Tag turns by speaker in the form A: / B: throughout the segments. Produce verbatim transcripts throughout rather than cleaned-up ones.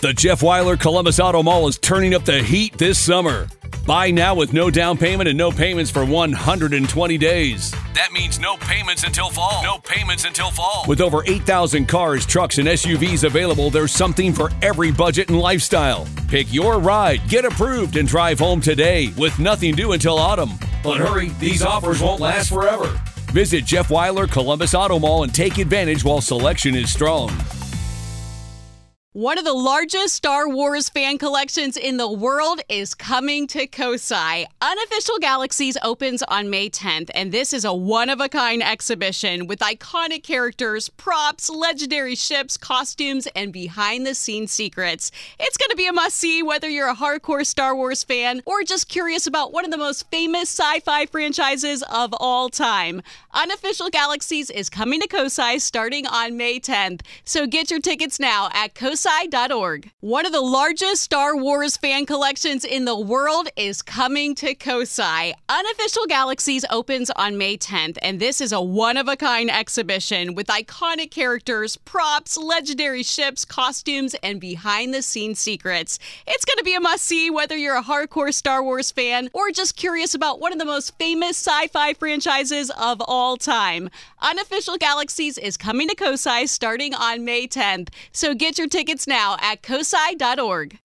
A: The Jeff Weiler Columbus Auto Mall is turning up the heat this summer. Buy now with no down payment and no payments for one hundred twenty days. That means no payments until fall. No payments until fall. With over eight thousand cars, trucks, and S U Vs available, there's something for every budget and lifestyle. Pick your ride, get approved, and drive home today with nothing due until autumn. But hurry, these offers won't last forever. Visit Jeff Weiler Columbus Auto Mall and take advantage while selection is strong.
B: One of the largest Star Wars fan collections in the world is coming to Kosai. Unofficial Galaxies opens on May tenth, and this is a one-of-a-kind exhibition with iconic characters, props, legendary ships, costumes, and behind-the-scenes secrets. It's going to be a must-see whether you're a hardcore Star Wars fan or just curious about one of the most famous sci-fi franchises of all time. Unofficial Galaxies is coming to Kosai starting on May tenth, so get your tickets now at kosai dot org. One of the largest Star Wars fan collections in the world is coming to Kosai. Unofficial Galaxies opens on May tenth, and this is a one-of-a-kind exhibition with iconic characters, props, legendary ships, costumes, and behind-the-scenes secrets. It's going to be a must-see whether you're a hardcore Star Wars fan or just curious about one of the most famous sci-fi franchises of all time. Unofficial Galaxies is coming to Kosai starting on May tenth, so get your tickets now at kosai dot org.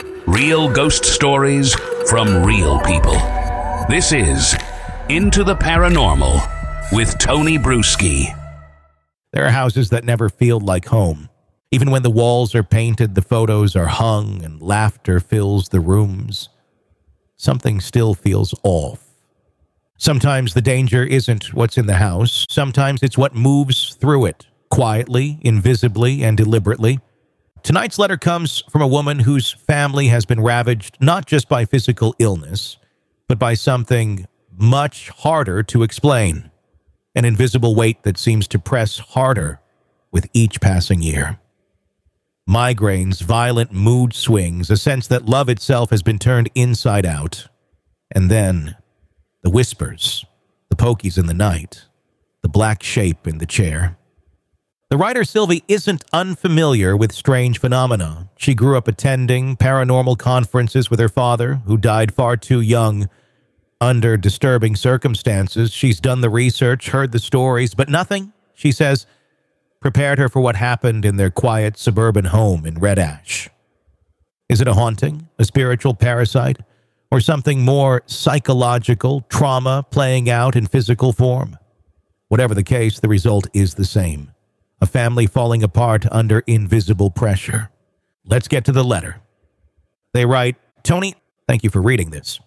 C: Real ghost stories from real people. This is Into the Paranormal with Tony Bruschi.
D: There are houses that never feel like home. Even when the walls are painted, the photos are hung, and laughter fills the rooms, something still feels off. Sometimes the danger isn't what's in the house. Sometimes it's what moves through it, quietly, invisibly, and deliberately. Tonight's letter comes from a woman whose family has been ravaged not just by physical illness, but by something much harder to explain. An invisible weight that seems to press harder with each passing year. Migraines, violent mood swings, a sense that love itself has been turned inside out. And then the whispers, the pokies in the night, the black shape in the chair. The writer Sylvie isn't unfamiliar with strange phenomena. She grew up attending paranormal conferences with her father, who died far too young. Under disturbing circumstances, she's done the research, heard the stories, but nothing, she says, prepared her for what happened in their quiet suburban home in Red Ash. Is it a haunting, a spiritual parasite, or something more psychological, trauma playing out in physical form? Whatever the case, the result is the same. A family falling apart under invisible pressure. Let's get to the letter. They write, Tony, thank you for reading this.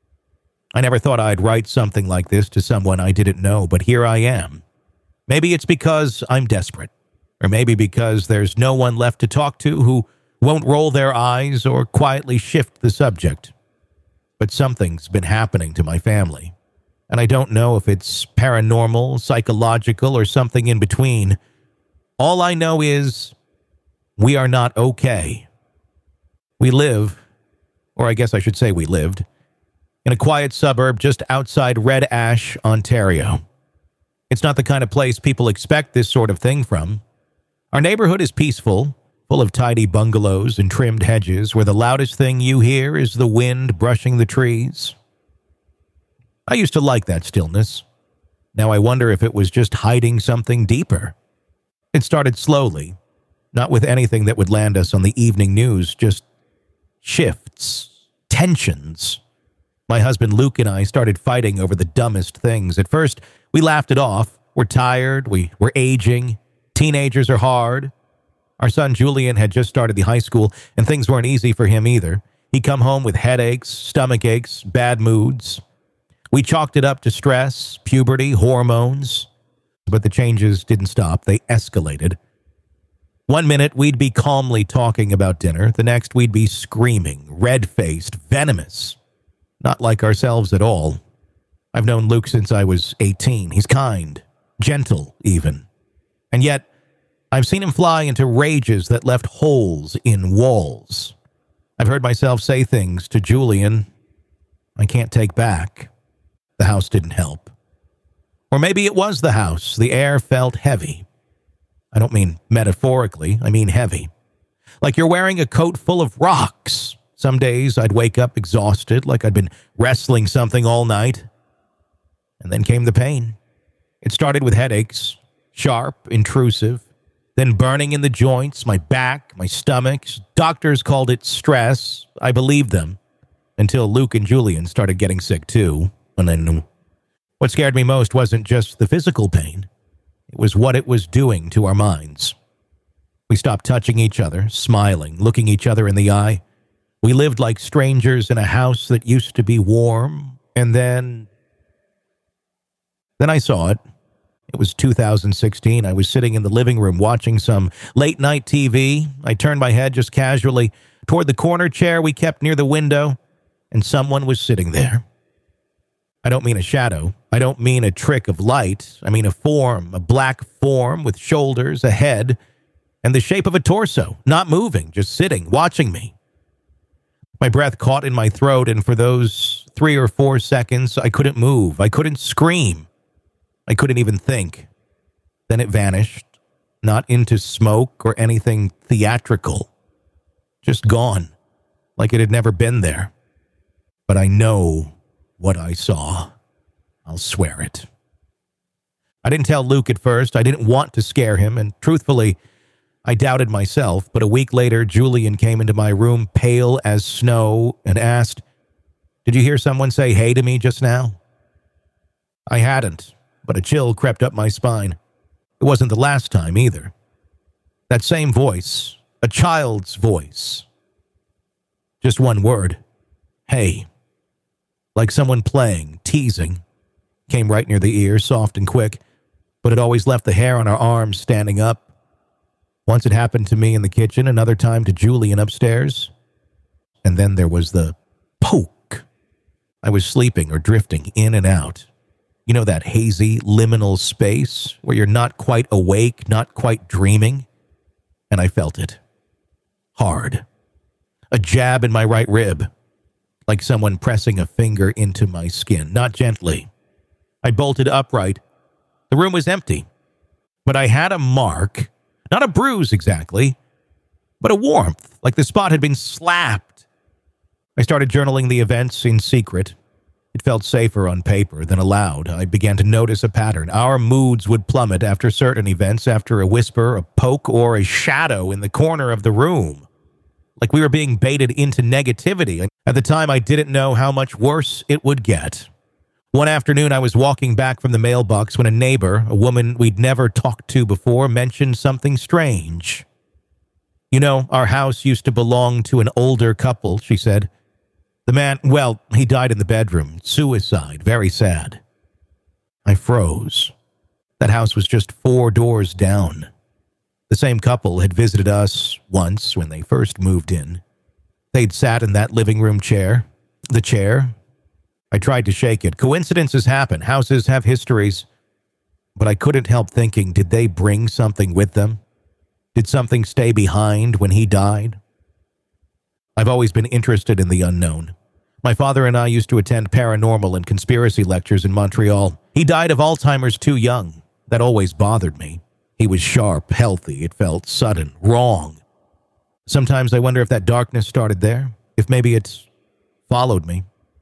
D: I never thought I'd write something like this to someone I didn't know, but here I am. Maybe it's because I'm desperate, or maybe because there's no one left to talk to who won't roll their eyes or quietly shift the subject. But something's been happening to my family, and I don't know if it's paranormal, psychological, or something in between. All I know is we are not okay. We live, or I guess I should say we lived, in a quiet suburb just outside Red Ash, Ontario. It's not the kind of place people expect this sort of thing from. Our neighborhood is peaceful, full of tidy bungalows and trimmed hedges, where the loudest thing you hear is the wind brushing the trees. I used to like that stillness. Now I wonder if it was just hiding something deeper. It started slowly, not with anything that would land us on the evening news, just shifts, tensions. My husband Luke and I started fighting over the dumbest things. At first, we laughed it off. We're tired, we were aging, teenagers are hard. Our son Julian had just started the high school, and things weren't easy for him either. He'd come home with headaches, stomach aches, bad moods. We chalked it up to stress, puberty, hormones. But the changes didn't stop. They escalated. One minute, we'd be calmly talking about dinner. The next, we'd be screaming, red-faced, venomous. Not like ourselves at all. I've known Luke since I was eighteen. He's kind, gentle even. And yet, I've seen him fly into rages that left holes in walls. I've heard myself say things to Julian I can't take back. The house didn't help. Or maybe it was the house. The air felt heavy. I don't mean metaphorically, I mean heavy. like you're wearing a coat full of rocks. Some days I'd wake up exhausted, like I'd been wrestling something all night. And then came the pain. It started with headaches, sharp, intrusive, then burning in the joints, my back, my stomach. Doctors called it stress. I believed them, until Luke and Julian started getting sick too. And then what scared me most wasn't just the physical pain. It was what it was doing to our minds. We stopped touching each other, smiling, looking each other in the eye. We lived like strangers in a house that used to be warm, and then... Then I saw it. It was two thousand sixteen. I was sitting in the living room watching some late-night T V. I turned my head just casually toward the corner chair we kept near the window, and someone was sitting there. I don't mean a shadow. I don't mean a trick of light. I mean a form, a black form with shoulders, a head, and the shape of a torso, not moving, just sitting, watching me. My breath caught in my throat, and for those three or four seconds, I couldn't move. I couldn't scream. I couldn't even think. Then it vanished, not into smoke or anything theatrical. Just gone, like it had never been there. But I know what I saw. I'll swear it. I didn't tell Luke at first. I didn't want to scare him, and truthfully, I doubted myself. But a week later, Julian came into my room, pale as snow, and asked, "Did you hear someone say hey to me just now?" I hadn't, but a chill crept up my spine. It wasn't the last time either. That same voice, a child's voice. Just one word, hey. Like someone playing, teasing. Came right near the ear, soft and quick, but it always left the hair on our arms standing up. Once it happened to me in the kitchen, another time to Julian upstairs. And then there was the poke. I was sleeping or drifting in and out. You know, that hazy, liminal space where you're not quite awake, not quite dreaming? And I felt it. Hard. A jab in my right rib. Like someone pressing a finger into my skin, not gently. I bolted upright. The room was empty. But I had a mark, not a bruise exactly, but a warmth, like the spot had been slapped. I started journaling the events in secret. It felt safer on paper than aloud. I began to notice a pattern. Our moods would plummet after certain events, after a whisper, a poke, or a shadow in the corner of the room. Like we were being baited into negativity. At the time, I didn't know how much worse it would get. One afternoon, I was walking back from the mailbox when a neighbor, a woman we'd never talked to before, mentioned something strange. "You know, our house used to belong to an older couple," she said. "The man, well, he died in the bedroom. Suicide. Very sad." I froze. That house was just four doors down. The same couple had visited us once when they first moved in. They'd sat in that living room chair. The chair. I tried to shake it. Coincidences happen. Houses have histories. But I couldn't help thinking, did they bring something with them? Did something stay behind when he died? I've always been interested in the unknown. My father and I used to attend paranormal and conspiracy lectures in Montreal. He died of Alzheimer's too young. That always bothered me. He was sharp, healthy. It felt sudden, wrong. Sometimes I wonder if that darkness started there, if maybe it's followed me.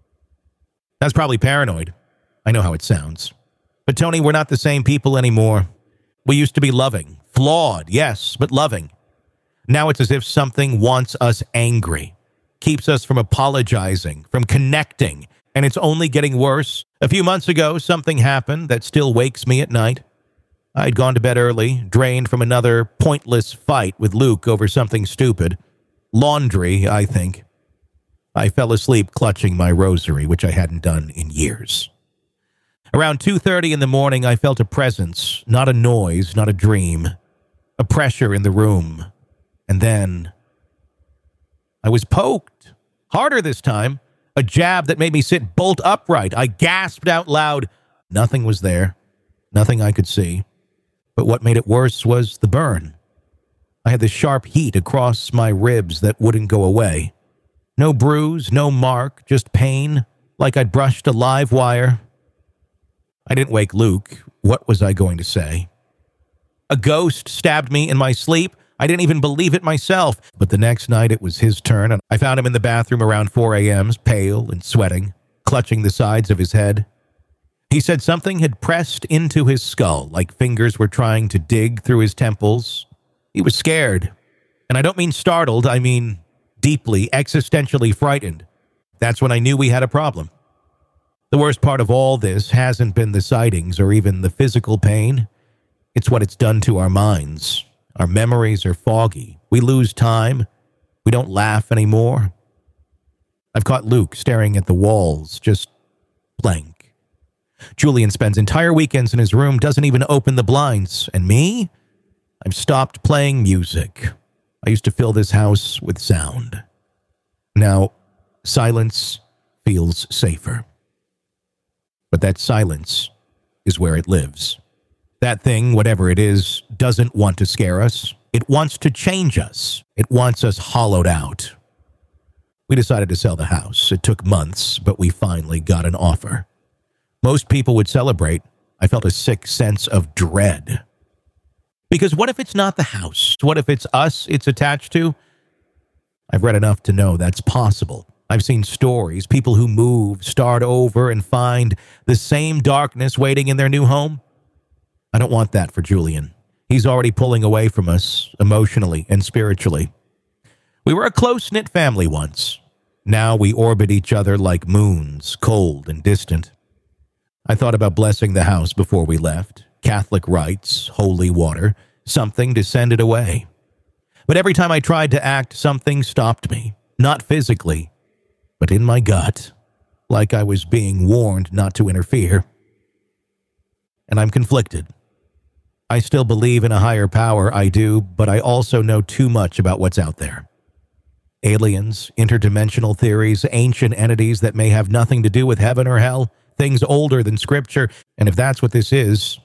D: That's probably paranoid. I know how it sounds. But Tony, we're not the same people anymore. We used to be loving, flawed, yes, but loving. Now it's as if something wants us angry, keeps us from apologizing, from connecting, and it's only getting worse. A few months ago, something happened that still wakes me at night. I'd gone to bed early, drained from another pointless fight with Luke over something stupid. Laundry, I think. I fell asleep clutching my rosary, which I hadn't done in years. Around two thirty in the morning, I felt a presence, not a noise, not a dream. A pressure in the room. And then I was poked. Harder this time. A jab that made me sit bolt upright. I gasped out loud. Nothing was there. Nothing I could see. But what made it worse was the burn. I had the sharp heat across my ribs that wouldn't go away. No bruise, no mark, just pain, like I'd brushed a live wire. I didn't wake Luke. What was I going to say? A ghost stabbed me in my sleep. I didn't even believe it myself. But the next night it was his turn, and I found him in the bathroom around four a.m., pale and sweating, clutching the sides of his head. He said something had pressed into his skull, like fingers were trying to dig through his temples. He was scared. And I don't mean startled, I mean deeply, existentially frightened. That's when I knew we had a problem. The worst part of all this hasn't been the sightings or even the physical pain. It's what it's done to our minds. Our memories are foggy. We lose time. We don't laugh anymore. I've caught Luke staring at the walls, just blank. Julian spends entire weekends in his room, doesn't even open the blinds. And me? I've stopped playing music. I used to fill this house with sound. Now, silence feels safer. But that silence is where it lives. That thing, whatever it is, doesn't want to scare us. It wants to change us. It wants us hollowed out. We decided to sell the house. It took months, but we finally got an offer. Most people would celebrate. I felt a sick sense of dread. Because what if it's not the house? What if it's us it's attached to? I've read enough to know that's possible. I've seen stories, people who move, start over, and find the same darkness waiting in their new home. I don't want that for Julian. He's already pulling away from us, emotionally and spiritually. We were a close-knit family once. Now we orbit each other like moons, cold and distant. I thought about blessing the house before we left. Catholic rites, holy water, something descended away. But every time I tried to act, something stopped me. Not physically, but in my gut, like I was being warned not to interfere. And I'm conflicted. I still believe in a higher power, I do, but I also know too much about what's out there. Aliens, interdimensional theories, ancient entities that may have nothing to do with heaven or hell, things older than scripture, and if that's what this is,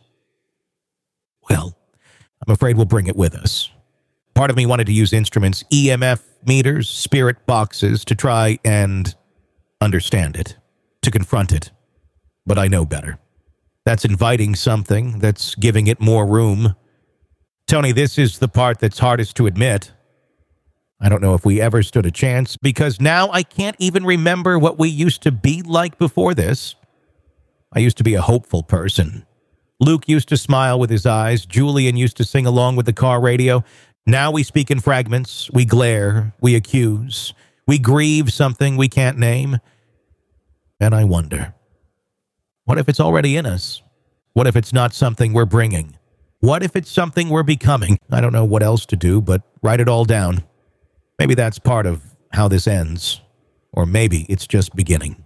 D: well, I'm afraid we'll bring it with us. Part of me wanted to use instruments, E M F meters, spirit boxes, to try and understand it, to confront it. But I know better. That's inviting something, that's giving it more room. Tony, this is the part that's hardest to admit. I don't know if we ever stood a chance, because now I can't even remember what we used to be like before this. I used to be a hopeful person. Luke used to smile with his eyes. Julian used to sing along with the car radio. Now we speak in fragments. We glare. We accuse. We grieve something we can't name. And I wonder, what if it's already in us? What if it's not something we're bringing? What if it's something we're becoming? I don't know what else to do, but write it all down. Maybe that's part of how this ends. Or maybe it's just beginning.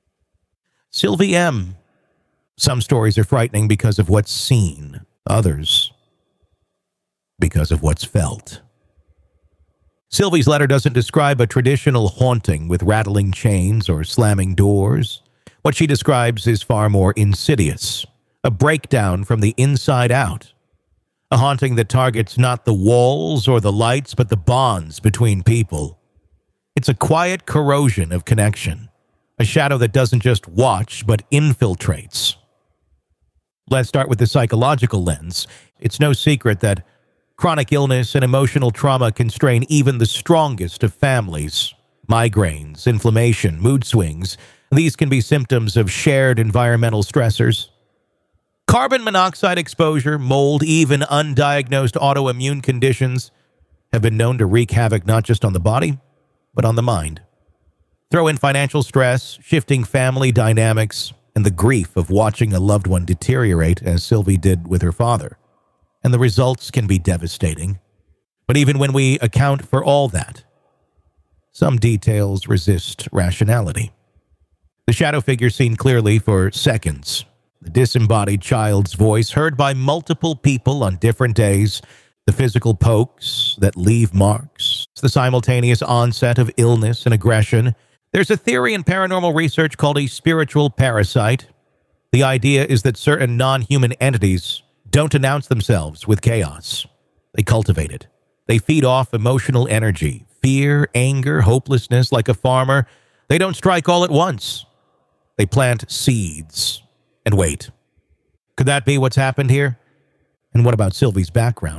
D: Sylvie M. Some stories are frightening because of what's seen. Others, because of what's felt. Sylvie's letter doesn't describe a traditional haunting with rattling chains or slamming doors. What she describes is far more insidious. A breakdown from the inside out. A haunting that targets not the walls or the lights, but the bonds between people. It's a quiet corrosion of connection. A shadow that doesn't just watch, but infiltrates. Let's start with the psychological lens. It's no secret that chronic illness and emotional trauma can strain even the strongest of families. Migraines, inflammation, mood swings. These can be symptoms of shared environmental stressors. Carbon monoxide exposure, mold, even undiagnosed autoimmune conditions have been known to wreak havoc not just on the body, but on the mind. Throw in financial stress, shifting family dynamics, and the grief of watching a loved one deteriorate as Sylvie did with her father. And the results can be devastating. But even when we account for all that, some details resist rationality. The shadow figure seen clearly for seconds. The disembodied child's voice heard by multiple people on different days. The physical pokes that leave marks. The simultaneous onset of illness and aggression. There's a theory in paranormal research called a spiritual parasite. The idea is that certain non-human entities don't announce themselves with chaos. They cultivate it. They feed off emotional energy, fear, anger, hopelessness like a farmer. They don't strike all at once. They plant seeds and wait. Could that be what's happened here? And what about Sylvie's background?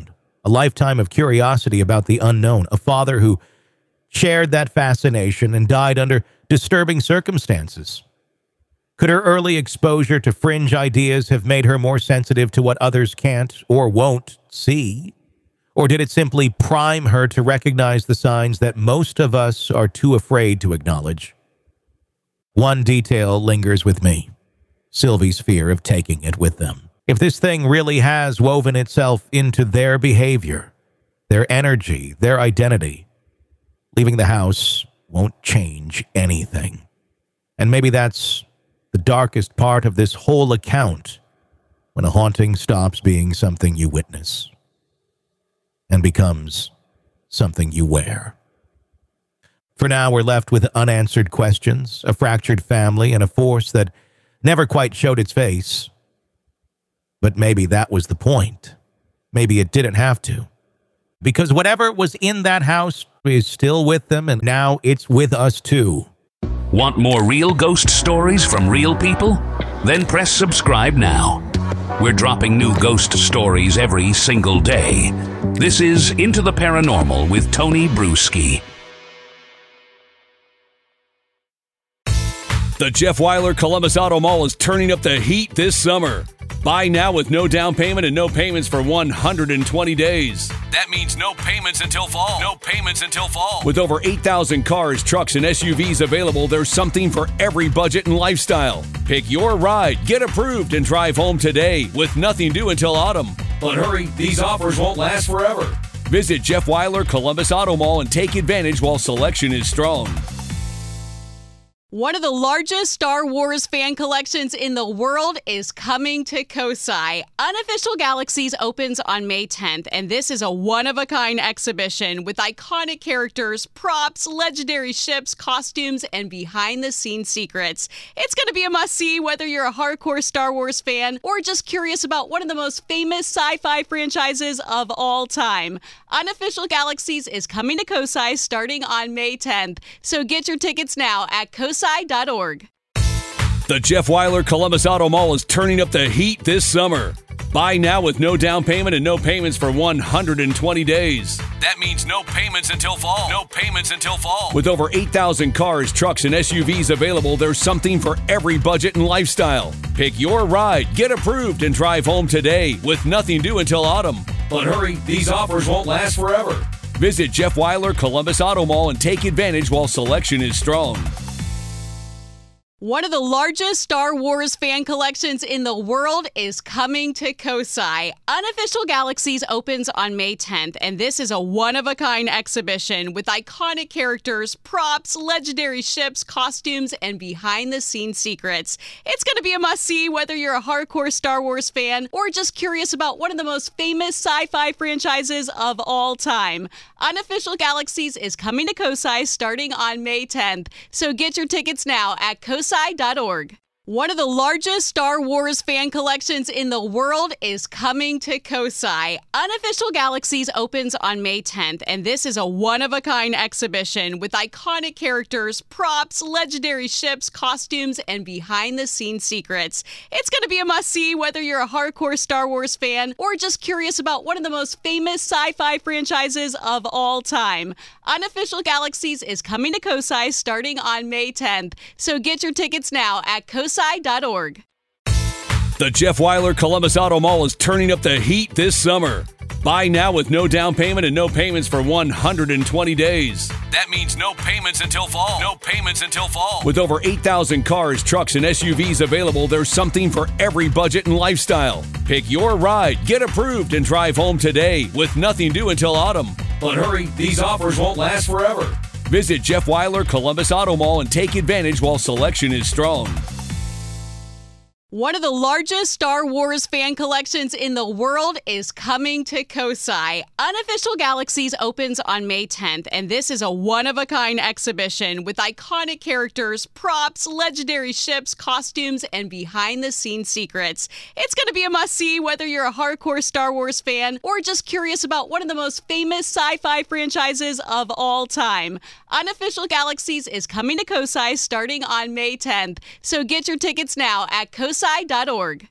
D: a lifetime of curiosity about the unknown, a father who shared that fascination and died under disturbing circumstances. Could her early exposure to fringe ideas have made her more sensitive to what others can't or won't see? Or did it simply prime her to recognize the signs that most of us are too afraid to acknowledge? One detail lingers with me: Sylvie's fear of taking it with them. If this thing really has woven itself into their behavior, their energy, their identity, leaving the house won't change anything. And maybe that's the darkest part of this whole account, when a haunting stops being something you witness and becomes something you wear. For now, we're left with unanswered questions, a fractured family, and a force that never quite showed its face. But maybe that was the point. Maybe it didn't have to. Because whatever was in that house is still with them, and now it's with us too.
C: Want more real ghost stories from real people? Then press subscribe now. We're dropping new ghost stories every single day. This is Into the Paranormal with Tony Bruschi.
A: The Jeff Weiler Columbus Auto Mall is turning up the heat this summer. Buy now with no down payment and no payments for one hundred twenty days. That means no payments until fall. No payments until fall. With over eight thousand cars, trucks, and S U Vs available, there's something for every budget and lifestyle. Pick your ride, get approved, and drive home today with nothing due until autumn. But hurry, these offers won't last forever. Visit Jeff Weiler Columbus Auto Mall and take advantage while selection is strong.
B: One of the largest Star Wars fan collections in the world is coming to Kosai. Unofficial Galaxies opens on May tenth, and this is a one-of-a-kind exhibition with iconic characters, props, legendary ships, costumes, and behind-the-scenes secrets. It's going to be a must-see whether you're a hardcore Star Wars fan or just curious about one of the most famous sci-fi franchises of all time. Unofficial Galaxies is coming to Kosai starting on May tenth, so get your tickets now at kosai dot org.
A: The Jeff Weiler Columbus Auto Mall is turning up the heat this summer. Buy now with no down payment and no payments for one hundred twenty days. That means no payments until fall. No payments until fall. With over eight thousand cars, trucks, and S U Vs available, there's something for every budget and lifestyle. Pick your ride, get approved, and drive home today with nothing due until autumn. But hurry, these offers won't last forever. Visit Jeff Weiler Columbus Auto Mall and take advantage while selection is strong.
B: One of the largest Star Wars fan collections in the world is coming to Kosai. Unofficial Galaxies opens on May tenth, and this is a one-of-a-kind exhibition with iconic characters, props, legendary ships, costumes, and behind-the-scenes secrets. It's going to be a must-see whether you're a hardcore Star Wars fan or just curious about one of the most famous sci-fi franchises of all time. Unofficial Galaxies is coming to Kosai starting on May tenth, so get your tickets now at kosai dot org. One of the largest Star Wars fan collections in the world is coming to Kosai. Unofficial Galaxies opens on May tenth, and this is a one-of-a-kind exhibition with iconic characters, props, legendary ships, costumes, and behind-the-scenes secrets. It's going to be a must-see whether you're a hardcore Star Wars fan or just curious about one of the most famous sci-fi franchises of all time. Unofficial Galaxies is coming to Kosai starting on May tenth, so get your tickets now at kosai dot org.
A: The Jeff Weiler Columbus Auto Mall is turning up the heat this summer. Buy now with no down payment and no payments for one hundred twenty days. That means no payments until fall. No payments until fall. With over eight thousand cars, trucks, and S U Vs available, there's something for every budget and lifestyle. Pick your ride, get approved, and drive home today with nothing due until autumn. But hurry, these offers won't last forever. Visit Jeff Weiler Columbus Auto Mall and take advantage while selection is strong.
B: One of the largest Star Wars fan collections in the world is coming to Kosai. Unofficial Galaxies opens on May tenth, and this is a one-of-a-kind exhibition with iconic characters, props, legendary ships, costumes, and behind-the-scenes secrets. It's going to be a must-see whether you're a hardcore Star Wars fan or just curious about one of the most famous sci-fi franchises of all time. Unofficial Galaxies is coming to Kosai starting on May tenth, so get your tickets now at kosai dot org.